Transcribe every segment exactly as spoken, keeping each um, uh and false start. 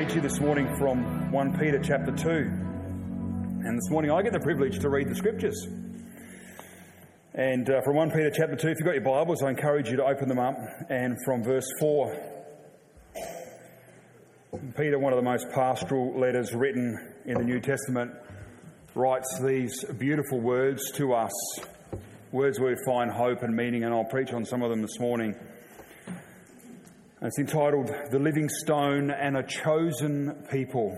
read to you this morning from First Peter chapter two. And this morning I get the privilege to read the scriptures. And uh, from First Peter chapter two, if you've got your Bibles, I encourage you to open them up. And from verse four, Peter, one of the most pastoral letters written in the New Testament, writes these beautiful words to us, words where we find hope and meaning, and I'll preach on some of them this morning. And it's entitled, The Living Stone and a Chosen People.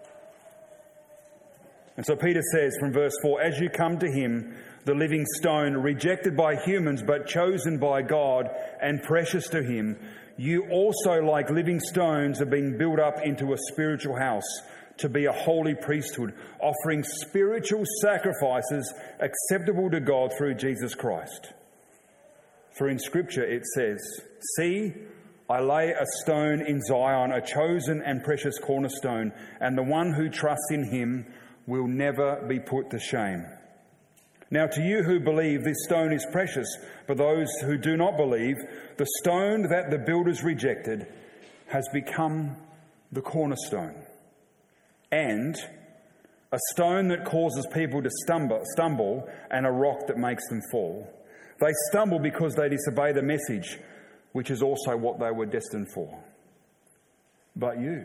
And so Peter says from verse four, as you come to him, the living stone, rejected by humans but chosen by God and precious to him, you also, like living stones, are being built up into a spiritual house to be a holy priesthood, offering spiritual sacrifices acceptable to God through Jesus Christ. For in Scripture it says, see, I lay a stone in Zion, a chosen and precious cornerstone, and the one who trusts in him will never be put to shame. Now to you who believe, this stone is precious, but those who do not believe, the stone that the builders rejected has become the cornerstone, and a stone that causes people to stumble, stumble and a rock that makes them fall. They stumble because they disobey the message, which is also what they were destined for. But you,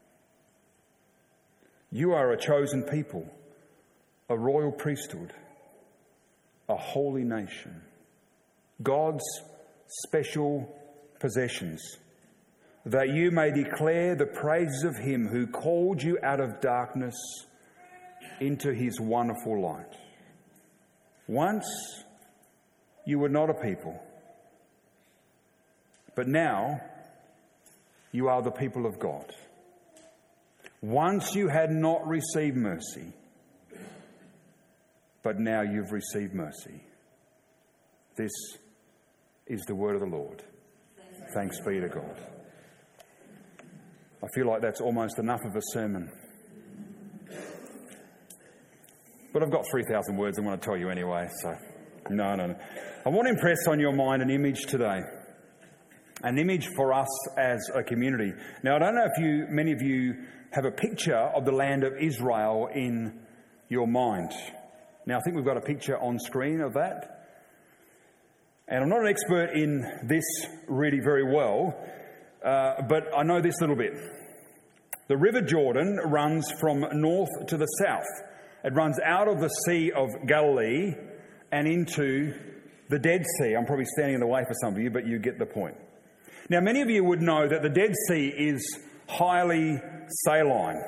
you are a chosen people, a royal priesthood, a holy nation, God's special possessions, that you may declare the praises of him who called you out of darkness into his wonderful light. Once you were not a people, but now you are the people of God. Once you had not received mercy, but now you've received mercy. This is the word of the Lord. Thanks be to God. I feel like that's almost enough of a sermon. But I've got three thousand words I want to tell you anyway, so no, no, no. I want to impress on your mind an image today. An image for us as a community. Now, I don't know if you, many of you have a picture of the land of Israel in your mind. Now, I think we've got a picture on screen of that. And I'm not an expert in this really very well, uh, but I know this little bit. The River Jordan runs from north to the south. It runs out of the Sea of Galilee and into the Dead Sea. I'm probably standing in the way for some of you, but you get the point. Now, many of you would know that the Dead Sea is highly saline.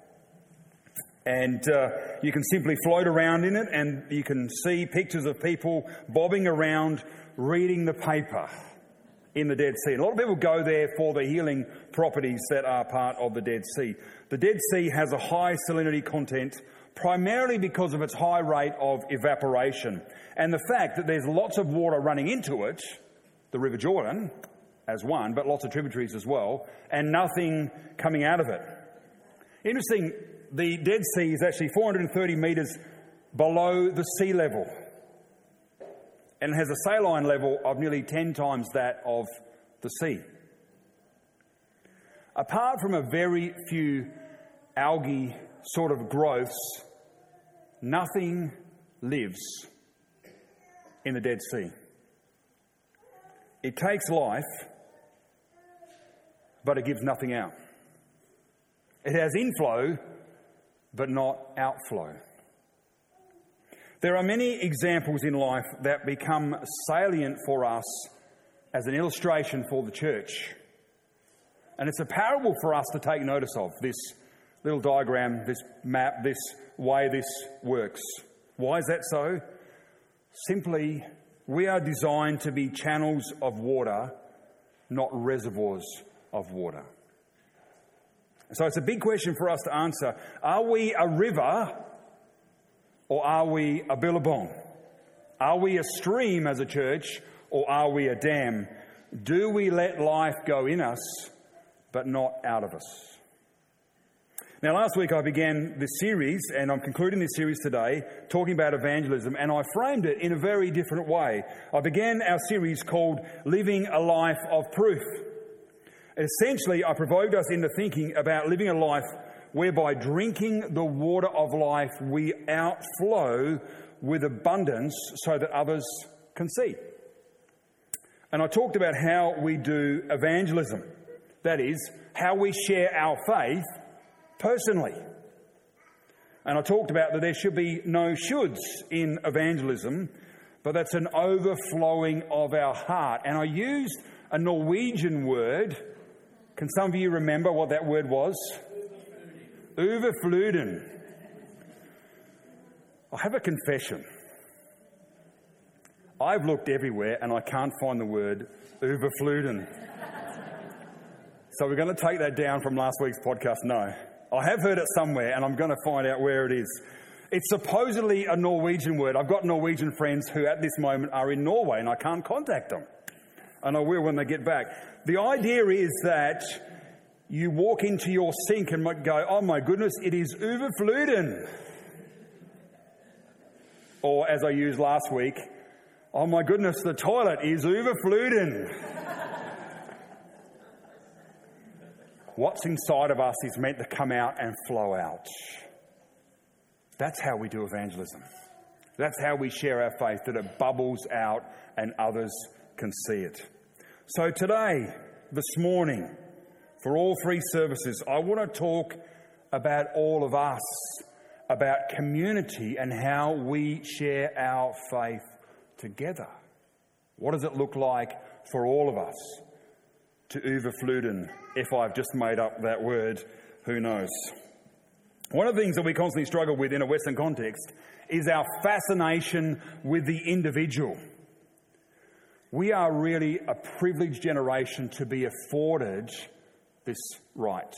And uh, you can simply float around in it and you can see pictures of people bobbing around reading the paper in the Dead Sea. And a lot of people go there for the healing properties that are part of the Dead Sea. The Dead Sea has a high salinity content primarily because of its high rate of evaporation and the fact that there's lots of water running into it, the River Jordan as one, but lots of tributaries as well, and nothing coming out of it. Interesting, the Dead Sea is actually four hundred thirty metres below the sea level, and it has a saline level of nearly ten times that of the sea. Apart from a very few algae sort of growths, nothing lives in the Dead Sea. It takes life, but it gives nothing out. It has inflow, but not outflow. There are many examples in life that become salient for us as an illustration for the church. And it's a parable for us to take notice of, this little diagram, this map, this way this works. Why is that so? Simply, we are designed to be channels of water, not reservoirs of water. So it's a big question for us to answer. Are we a river or are we a billabong? Are we a stream as a church or are we a dam? Do we let life go in us but not out of us? Now, last week I began this series, and I'm concluding this series today, talking about evangelism, and I framed it in a very different way. I began our series called Living a Life of Proof. Essentially, I provoked us into thinking about living a life whereby drinking the water of life we outflow with abundance so that others can see. And I talked about how we do evangelism. That is, how we share our faith personally. And I talked about that there should be no shoulds in evangelism, but that's an overflowing of our heart. And I used a Norwegian word. Can some of you remember what that word was? Overfluden. I have a confession. I've looked everywhere and I can't find the word overfluden. So we're going to take that down from last week's podcast. No. I have heard it somewhere and I'm going to find out where it is. It's supposedly a Norwegian word. I've got Norwegian friends who at this moment are in Norway and I can't contact them. And I will when they get back. The idea is that you walk into your sink and might go, oh my goodness, it is overfluden. Or as I used last week, oh my goodness, the toilet is overfluden. What's inside of us is meant to come out and flow out. That's how we do evangelism. That's how we share our faith, that it bubbles out and others can see it. So today, this morning, for all three services, I want to talk about all of us, about community and how we share our faith together. What does it look like for all of us to overfluden? If I've just made up that word, who knows? One of the things that we constantly struggle with in a Western context is our fascination with the individual. We are really a privileged generation to be afforded this right.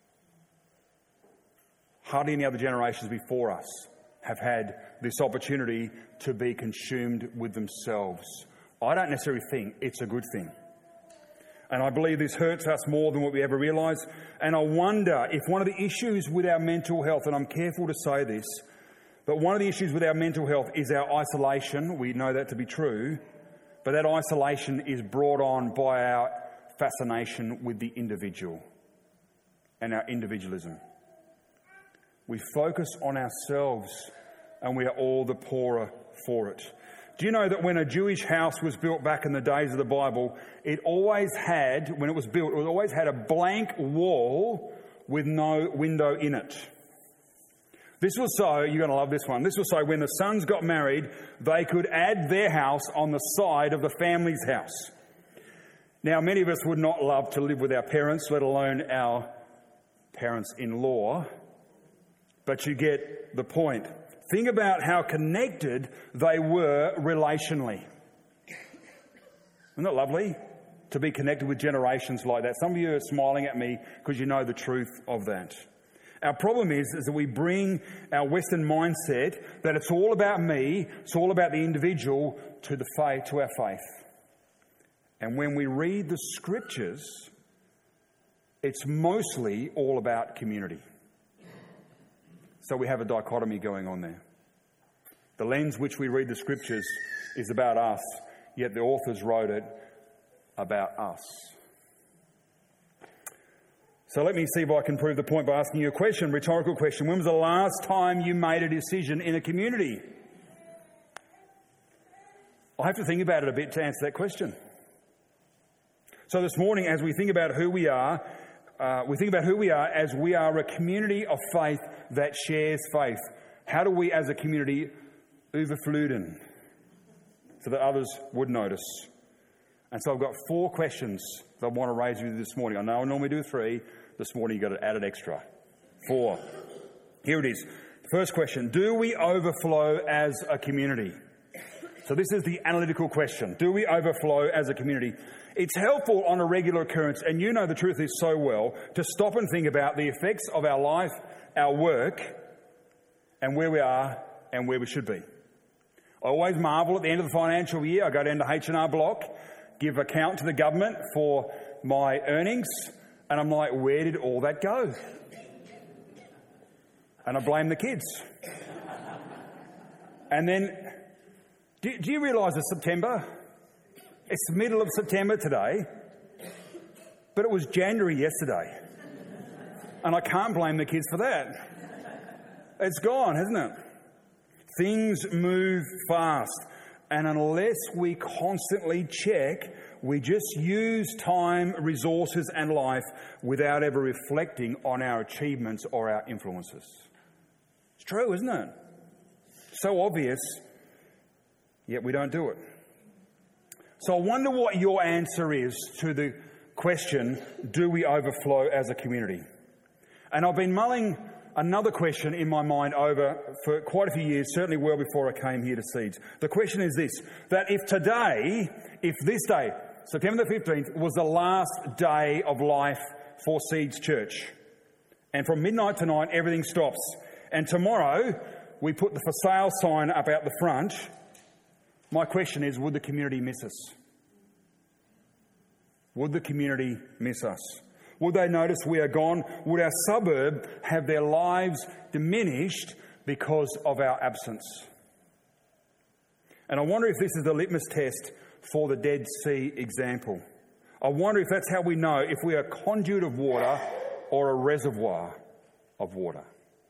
Hardly any other generations before us have had this opportunity to be consumed with themselves. I don't necessarily think it's a good thing. And I believe this hurts us more than what we ever realise. And I wonder if one of the issues with our mental health, and I'm careful to say this, but one of the issues with our mental health is our isolation. We know that to be true. But that isolation is brought on by our fascination with the individual and our individualism. We focus on ourselves and we are all the poorer for it. Do you know that when a Jewish house was built back in the days of the Bible, it always had, when it was built, it always had a blank wall with no window in it. This was so, you're going to love this one, this was so when the sons got married, they could add their house on the side of the family's house. Now, many of us would not love to live with our parents, let alone our parents-in-law, but you get the point. Think about how connected they were relationally. Isn't it lovely to be connected with generations like that? Some of you are smiling at me because you know the truth of that. Our problem is, is that we bring our Western mindset that it's all about me, it's all about the individual to the faith, to our faith. And when we read the scriptures, it's mostly all about community. So we have a dichotomy going on there. The lens which we read the scriptures is about us, yet the authors wrote it about us. So let me see if I can prove the point by asking you a question, rhetorical question. When was the last time you made a decision in a community? I have to think about it a bit to answer that question. So this morning, as we think about who we are, uh, we think about who we are as we are a community of faith that shares faith. How do we as a community overfluden so that others would notice? And so I've got four questions that I want to raise with you this morning. I know I normally do three. This morning you've got to add an extra. Four. Here it is. First question. Do we overflow as a community? So this is the analytical question. Do we overflow as a community? It's helpful on a regular occurrence, and you know the truth is so well, to stop and think about the effects of our life, our work, and where we are and where we should be. I always marvel at the end of the financial year. I go down to H and R Block, give account to the government for my earnings, and I'm like, where did all that go? And I blame the kids. And then, do, do you realise it's September? It's the middle of September today. But it was January yesterday. And I can't blame the kids for that. It's gone, hasn't it? Things move fast. And unless we constantly check, we just use time, resources and life without ever reflecting on our achievements or our influences. It's true, isn't it? So obvious, yet we don't do it. So I wonder what your answer is to the question, do we overflow as a community? And I've been mulling another question in my mind over for quite a few years, certainly well before I came here to Seeds. The question is this, that if today, if this day, September the fifteenth, was the last day of life for Seeds Church, and from midnight tonight everything stops, and tomorrow we put the for sale sign up out the front, my question is, would the community miss us? Would the community miss us? Would they notice we are gone? Would our suburb have their lives diminished because of our absence? And I wonder if this is the litmus test for the Dead Sea example. I wonder if that's how we know if we are a conduit of water or a reservoir of water.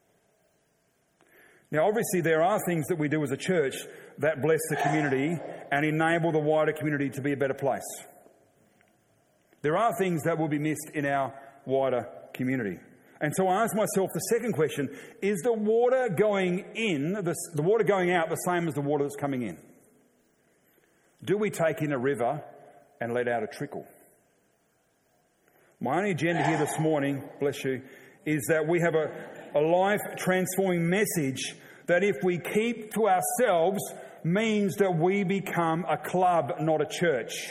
Now, obviously, there are things that we do as a church that bless the community and enable the wider community to be a better place. There are things that will be missed in our wider community. And so I ask myself the second question, is the water going in, the, the water going out the same as the water that's coming in? Do we take in a river and let out a trickle? My only agenda here this morning, bless you, is that we have a, a life-transforming message that if we keep to ourselves means that we become a club, not a church.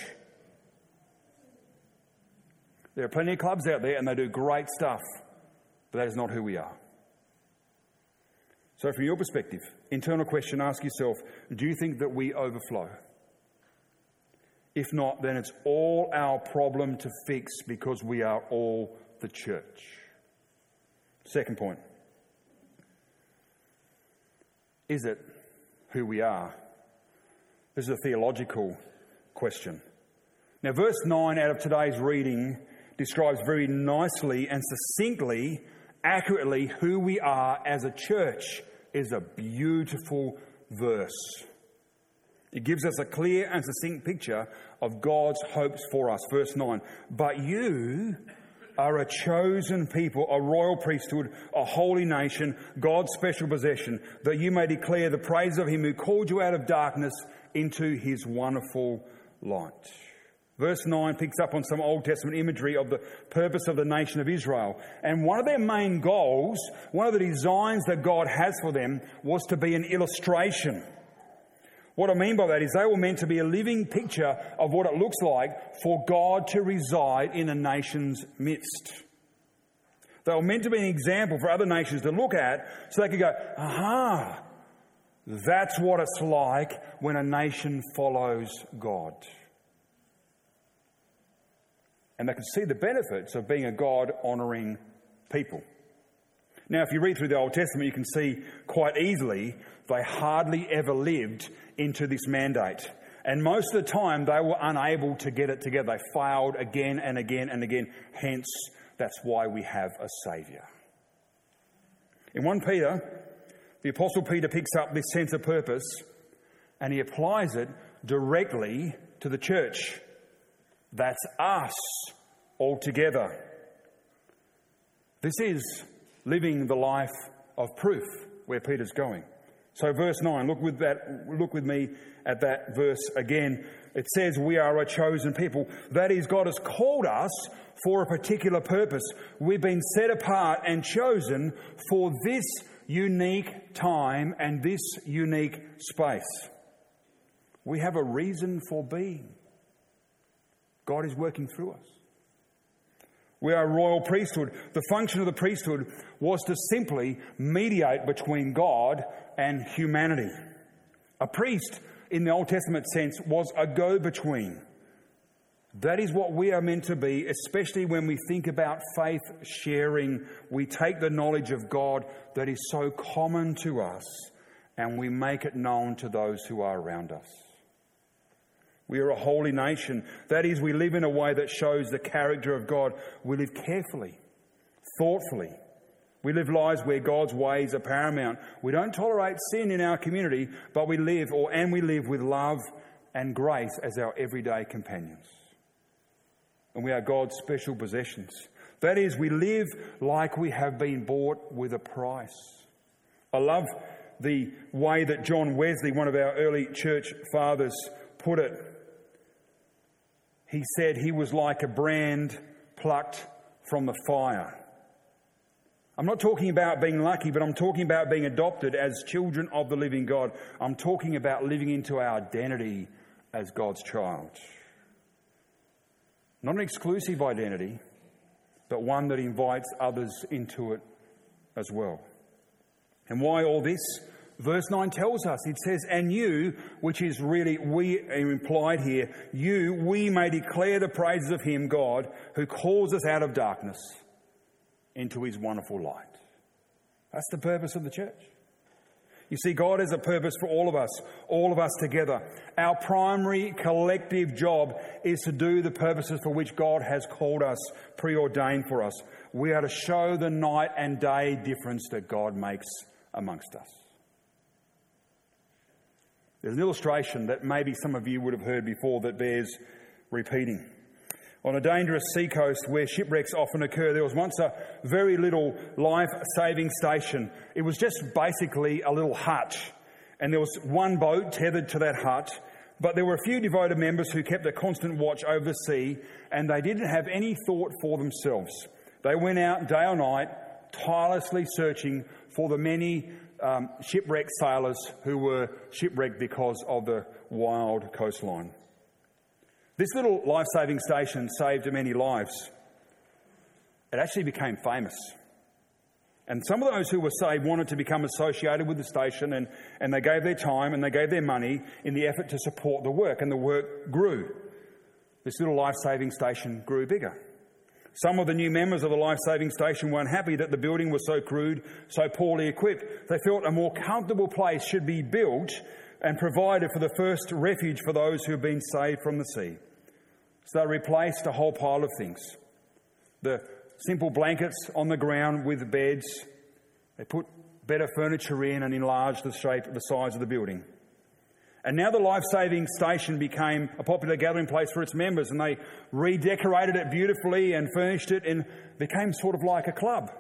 There are plenty of clubs out there and they do great stuff, but that is not who we are. So from your perspective, internal question, ask yourself, do you think that we overflow? If not, then it's all our problem to fix because we are all the church. Second point. Is it who we are? This is a theological question. Now, verse nine out of today's reading describes very nicely and succinctly, accurately who we are as a church. Is a beautiful verse. It gives us a clear and succinct picture of God's hopes for us. Verse nine, but you are a chosen people, a royal priesthood, a holy nation, God's special possession, that you may declare the praise of him who called you out of darkness into his wonderful light. Verse nine picks up on some Old Testament imagery of the purpose of the nation of Israel. And one of their main goals, one of the designs that God has for them, was to be an illustration. What I mean by that is they were meant to be a living picture of what it looks like for God to reside in a nation's midst. They were meant to be an example for other nations to look at so they could go, aha, that's what it's like when a nation follows God. And they could see the benefits of being a God-honouring people. Now, if you read through the Old Testament, you can see quite easily they hardly ever lived into this mandate. And most of the time, they were unable to get it together. They failed again and again and again. Hence, that's why we have a Saviour. In First Peter, the Apostle Peter picks up this sense of purpose and he applies it directly to the church. That's us altogether. This is living the life of proof where Peter's going. So verse nine, look with that, look with me at that verse again. It says we are a chosen people. That is, God has called us for a particular purpose. We've been set apart and chosen for this unique time and this unique space. We have a reason for being. God is working through us. We are a royal priesthood. The function of the priesthood was to simply mediate between God and humanity. A priest, in the Old Testament sense, was a go-between. That is what we are meant to be, especially when we think about faith sharing. We take the knowledge of God that is so common to us and we make it known to those who are around us. We are a holy nation. That is, we live in a way that shows the character of God. We live carefully, thoughtfully. We live lives where God's ways are paramount. We don't tolerate sin in our community, but we live, or and we live with love and grace as our everyday companions. And we are God's special possessions. That is, we live like we have been bought with a price. I love the way that John Wesley, one of our early church fathers, put it. He said he was like a brand plucked from the fire. I'm not talking about being lucky, but I'm talking about being adopted as children of the living God. I'm talking about living into our identity as God's child. Not an exclusive identity, but one that invites others into it as well. And why all this? Verse nine tells us, it says, and you, which is really we implied here, you, we may declare the praises of him, God, who calls us out of darkness into his wonderful light. That's the purpose of the church. You see, God has a purpose for all of us, all of us together. Our primary collective job is to do the purposes for which God has called us, preordained for us. We are to show the night and day difference that God makes amongst us. There's an illustration that maybe some of you would have heard before that bears repeating. On a dangerous seacoast where shipwrecks often occur, there was once a very little life-saving station. It was just basically a little hut, and there was one boat tethered to that hut, but there were a few devoted members who kept a constant watch over the sea, and they didn't have any thought for themselves. They went out day or night, tirelessly searching for the many um, shipwrecked sailors who were shipwrecked because of the wild coastline. This little life-saving station saved many lives. It actually became famous. And some of those who were saved wanted to become associated with the station, and, and they gave their time and they gave their money in the effort to support the work, and the work grew. This little life-saving station grew bigger. Some of the new members of the life-saving station weren't happy that the building was so crude, so poorly equipped. They felt a more comfortable place should be built and provided for the first refuge for those who have been saved from the sea. So they replaced a whole pile of things. The simple blankets on the ground with beds. They put better furniture in and enlarged the shape, the size of the building. And now the life-saving station became a popular gathering place for its members, and they redecorated it beautifully and furnished it and became sort of like a club.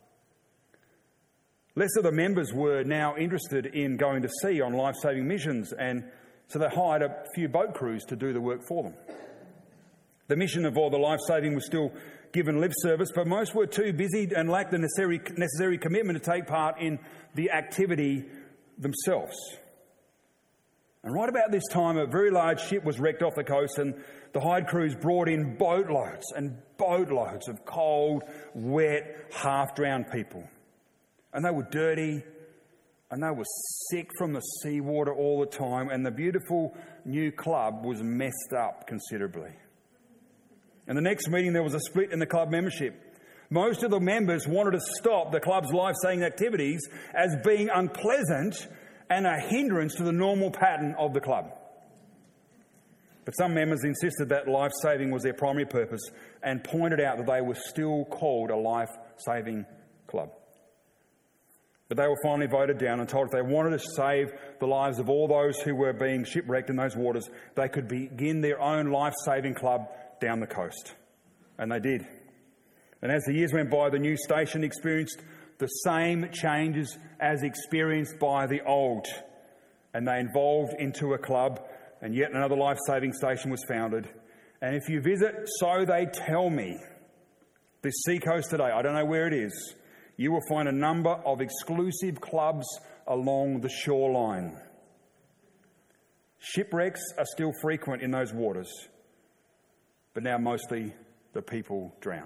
Less of the members were now interested in going to sea on life-saving missions, and so they hired a few boat crews to do the work for them. The mission of all the life-saving was still given lip service, but most were too busy and lacked the necessary, necessary commitment to take part in the activity themselves. And right about this time, a very large ship was wrecked off the coast, and the hired crews brought in boatloads and boatloads of cold, wet, half-drowned people. And they were dirty, and they were sick from the seawater all the time, and the beautiful new club was messed up considerably. And the next meeting, there was a split in the club membership. Most of the members wanted to stop the club's life-saving activities as being unpleasant and a hindrance to the normal pattern of the club. But some members insisted that life-saving was their primary purpose and pointed out that they were still called a life-saving club. But they were finally voted down and told if they wanted to save the lives of all those who were being shipwrecked in those waters, they could begin their own life-saving club down the coast. And they did. And as the years went by, the new station experienced the same changes as experienced by the old. And they evolved into a club, and yet another life-saving station was founded. And if you visit So They Tell Me, this seacoast today, I don't know where it is, you will find a number of exclusive clubs along the shoreline. Shipwrecks are still frequent in those waters, but now mostly the people drown.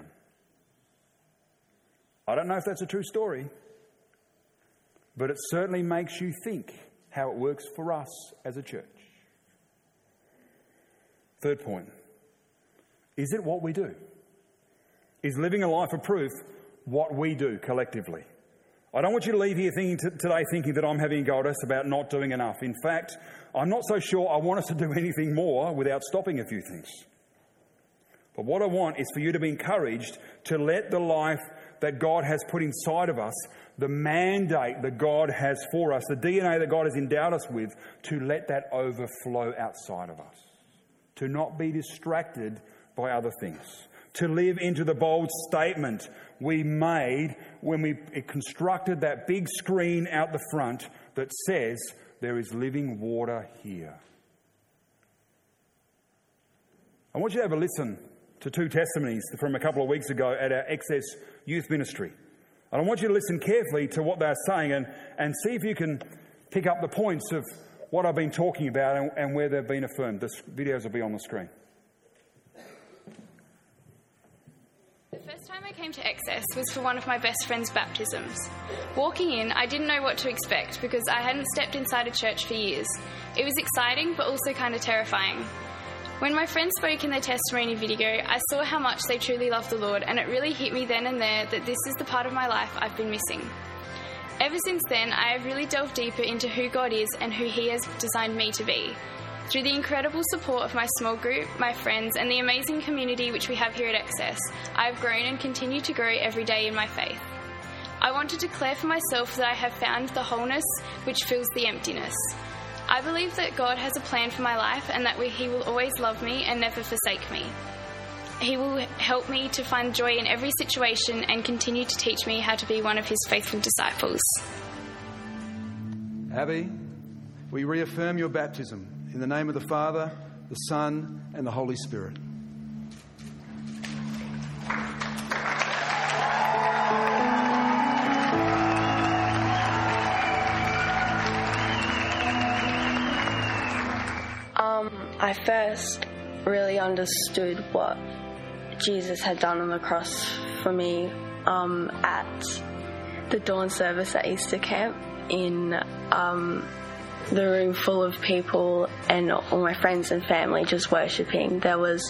I don't know if that's a true story, but it certainly makes you think how it works for us as a church. Third point, is it what we do? Is living a life of proof what we do collectively? I don't want you to leave here thinking t- today thinking that I'm having a go at us about not doing enough. In fact, I'm not so sure I want us to do anything more without stopping a few things. But what I want is for you to be encouraged to let the life that God has put inside of us, the mandate that God has for us, the D N A that God has endowed us with, to let that overflow outside of us. To not be distracted by other things. To live into the bold statement we made when we constructed that big screen out the front that says, there is living water here. I want you to have a listen to two testimonies from a couple of weeks ago at our Access Youth Ministry. And I want you to listen carefully to what they're saying and, and see if you can pick up the points of what I've been talking about and, and where they've been affirmed. The videos will be on the screen. The first time I came to Access was for one of my best friend's baptisms. Walking in, I didn't know what to expect because I hadn't stepped inside a church for years. It was exciting but also kind of terrifying. When my friend spoke in their testimony video, I saw how much they truly love the Lord, and it really hit me then and there that this is the part of my life I've been missing. Ever since then, I have really delved deeper into who God is and who He has designed me to be. Through the incredible support of my small group, my friends, and the amazing community which we have here at Access, I have grown and continue to grow every day in my faith. I want to declare for myself that I have found the wholeness which fills the emptiness. I believe that God has a plan for my life and that He will always love me and never forsake me. He will help me to find joy in every situation and continue to teach me how to be one of His faithful disciples. Abby, we reaffirm your baptism in the name of the Father, the Son, and the Holy Spirit. Um, I first really understood what Jesus had done on the cross for me um, at the dawn service at Easter camp in um, the room full of people and all my friends and family just worshipping. There was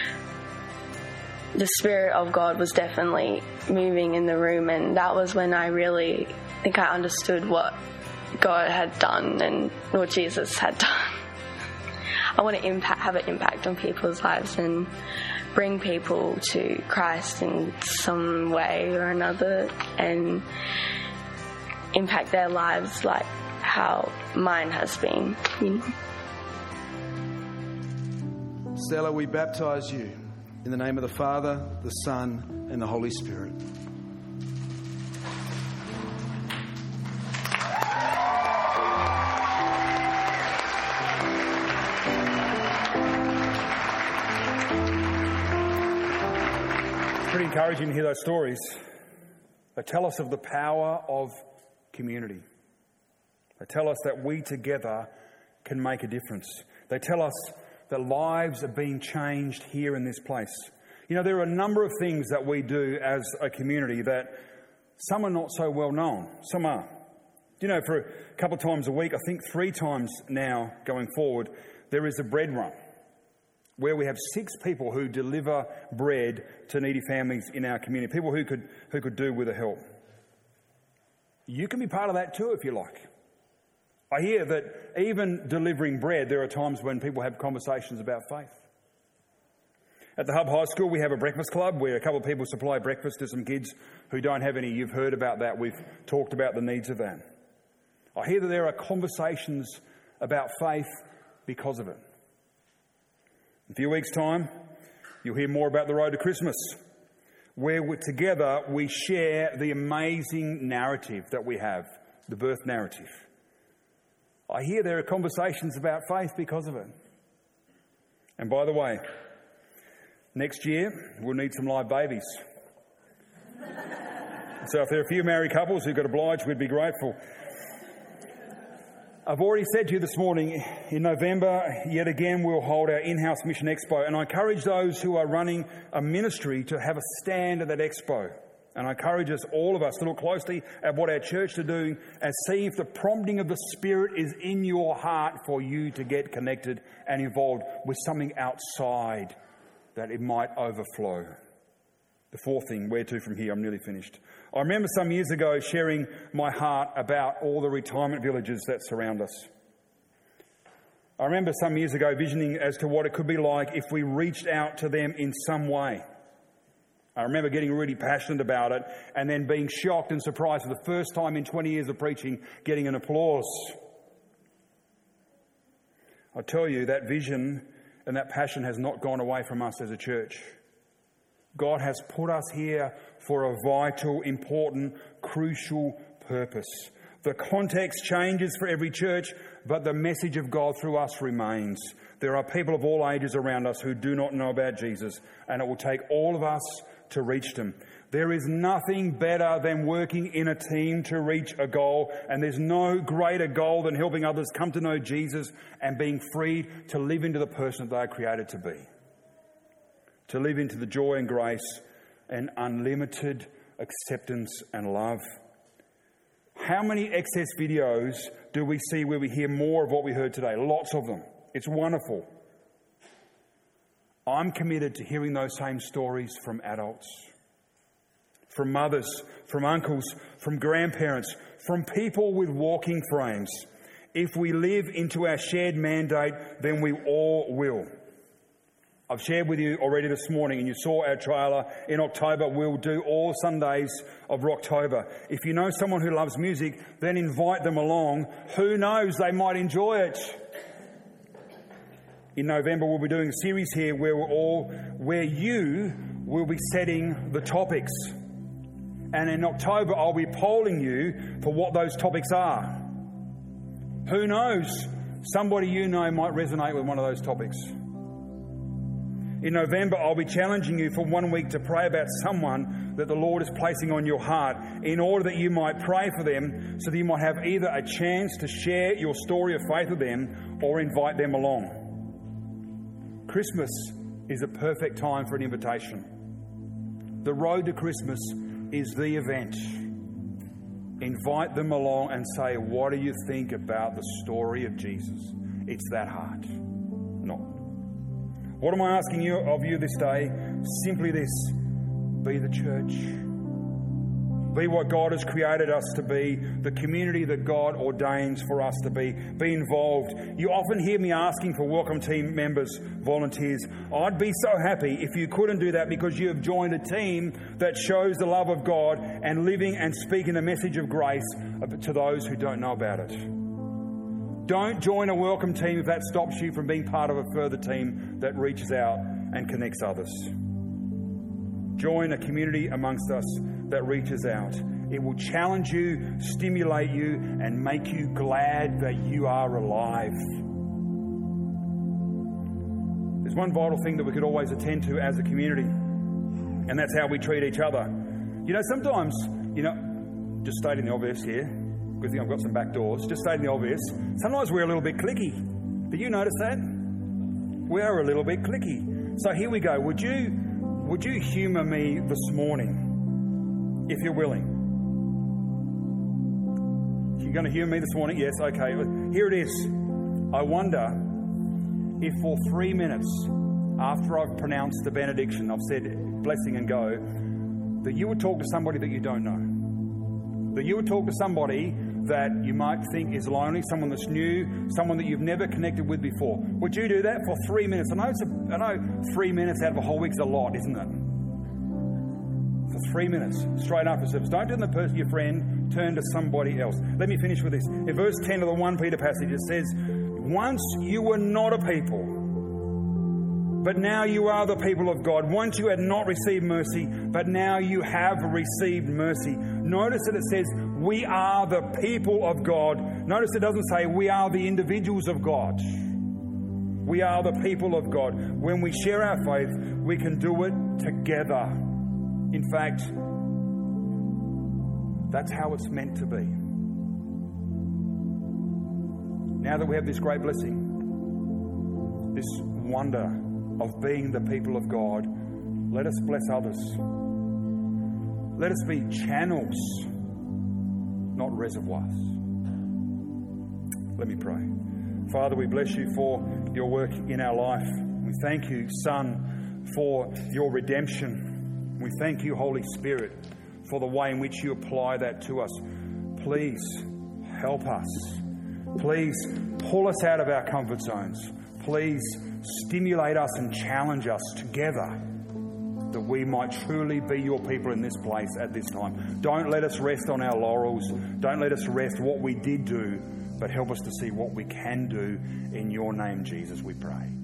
the Spirit of God was definitely moving in the room, and that was when I really think I understood what God had done and what Jesus had done. I want to impact, have an impact on people's lives and bring people to Christ in some way or another and impact their lives like how mine has been. You know? Stella, we baptise you in the name of the Father, the Son, and the Holy Spirit. Pretty encouraging to hear those stories. They tell us of the power of community. They tell us that we together can make a difference. They tell us that lives are being changed here in this place. You know, there are a number of things that we do as a community that some are not so well known. Some are. You know, for a couple of times a week, I think three times now going forward, there is a bread run, where we have six people who deliver bread to needy families in our community, people who could who could do with the help. You can be part of that too if you like. I hear that even delivering bread, there are times when people have conversations about faith. At the Hub High School, we have a breakfast club where a couple of people supply breakfast to some kids who don't have any. You've heard about that. We've talked about the needs of that. I hear that there are conversations about faith because of it. In a few weeks' time, you'll hear more about the Road to Christmas, where we, together we share the amazing narrative that we have, the birth narrative. I hear there are conversations about faith because of it. And by the way, next year we'll need some live babies. So if there are a few married couples who got obliged, we'd be grateful. I've already said to you this morning, in November, yet again, we'll hold our in-house Mission Expo. And I encourage those who are running a ministry to have a stand at that expo. And I encourage us, all of us, to look closely at what our church are doing and see if the prompting of the Spirit is in your heart for you to get connected and involved with something outside that it might overflow. The fourth thing, where to from here? I'm nearly finished. I remember some years ago sharing my heart about all the retirement villages that surround us. I remember some years ago visioning as to what it could be like if we reached out to them in some way. I remember getting really passionate about it and then being shocked and surprised for the first time in twenty years of preaching, getting an applause. I tell you, that vision and that passion has not gone away from us as a church. God has put us here for a vital, important, crucial purpose. The context changes for every church, but the message of God through us remains. There are people of all ages around us who do not know about Jesus, and it will take all of us to reach them. There is nothing better than working in a team to reach a goal, and there's no greater goal than helping others come to know Jesus and being freed to live into the person that they are created to be. To live into the joy and grace and unlimited acceptance and love. How many excess videos do we see where we hear more of what we heard today? Lots of them. It's wonderful. I'm committed to hearing those same stories from adults, from mothers, from uncles, from grandparents, from people with walking frames. If we live into our shared mandate, then we all will. I've shared with you already this morning, and you saw our trailer. In October, we'll do all Sundays of Rocktober. If you know someone who loves music, then invite them along. Who knows, they might enjoy it. In November, we'll be doing a series here where we're all, where you will be setting the topics. And in October, I'll be polling you for what those topics are. Who knows, somebody you know might resonate with one of those topics. In November, I'll be challenging you for one week to pray about someone that the Lord is placing on your heart in order that you might pray for them so that you might have either a chance to share your story of faith with them or invite them along. Christmas is a perfect time for an invitation. The road to Christmas is the event. Invite them along and say, what do you think about the story of Jesus? It's that hard. Not. What am I asking you of you this day? Simply this: be the church. Be what God has created us to be, the community that God ordains for us to be. Be involved. You often hear me asking for welcome team members, volunteers. I'd be so happy if you couldn't do that because you have joined a team that shows the love of God and living and speaking the message of grace to those who don't know about it. Don't join a welcome team if that stops you from being part of a further team that reaches out and connects others. Join a community amongst us that reaches out. It will challenge you, stimulate you, and make you glad that you are alive. There's one vital thing that we could always attend to as a community, and that's how we treat each other. You know, sometimes, you know, just stating the obvious here, good thing I've got some back doors, just stating the obvious, sometimes we're a little bit cliquey. Did you notice that? We are a little bit cliquey. So here we go. Would you, would you humour me this morning? If you're willing. You're going to hear me this morning? Yes, okay. Here it is. I wonder if for three minutes after I've pronounced the benediction, I've said blessing and go, that you would talk to somebody that you don't know. That you would talk to somebody that you might think is lonely, someone that's new, someone that you've never connected with before. Would you do that for three minutes? I know, it's a, I know three minutes out of a whole week's a lot, isn't it? For three minutes, straight after service. Don't turn to the person, your friend, turn to somebody else. Let me finish with this. In verse ten of the First Peter passage, it says, once you were not a people, but now you are the people of God. Once you had not received mercy, but now you have received mercy. Notice that it says, we are the people of God. Notice it doesn't say we are the individuals of God. We are the people of God. When we share our faith, we can do it together. In fact, that's how it's meant to be. Now that we have this great blessing, this wonder of being the people of God, let us bless others. Let us be channels, not reservoirs. Let me pray. Father, we bless you for your work in our life. We thank you, Son, for your redemption. We thank you, Holy Spirit, for the way in which you apply that to us. Please help us. Please pull us out of our comfort zones. Please stimulate us and challenge us together that we might truly be your people in this place at this time. Don't let us rest on our laurels. Don't let us rest what we did do, but help us to see what we can do. In your name, Jesus, we pray.